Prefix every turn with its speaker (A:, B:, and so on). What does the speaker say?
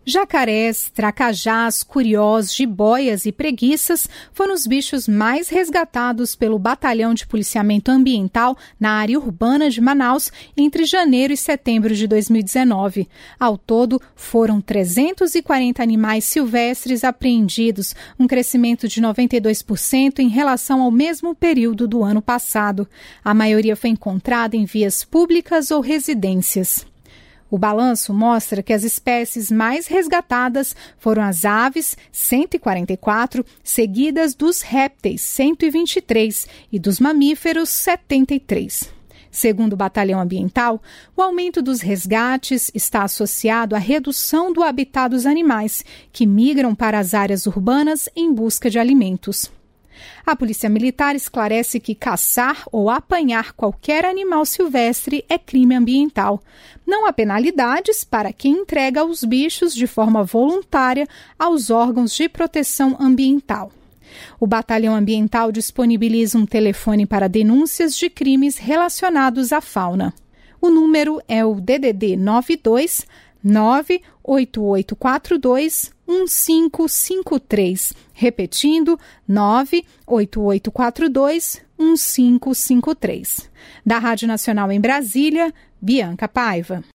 A: Jacarés, tracajás, curiós, jiboias e preguiças foram os bichos mais resgatados pelo Batalhão de Policiamento Ambiental na área urbana de Manaus entre janeiro e setembro de 2019. Ao todo, foram 340 animais silvestres apreendidos, um crescimento de 92% em relação ao mesmo período do ano passado. A maioria foi encontrada em vias públicas ou residências. O balanço mostra que as espécies mais resgatadas foram as aves, 144, seguidas dos répteis, 123, e dos mamíferos, 73. Segundo o Batalhão Ambiental, o aumento dos resgates está associado à redução do habitat dos animais, que migram para as áreas urbanas em busca de alimentos. A Polícia Militar esclarece que caçar ou apanhar qualquer animal silvestre é crime ambiental. Não há penalidades para quem entrega os bichos de forma voluntária aos órgãos de proteção ambiental. O Batalhão Ambiental disponibiliza um telefone para denúncias de crimes relacionados à fauna. O número é o DDD 92 98842 1553. Repetindo, 98842 1553. Da Rádio Nacional em Brasília, Bianca Paiva.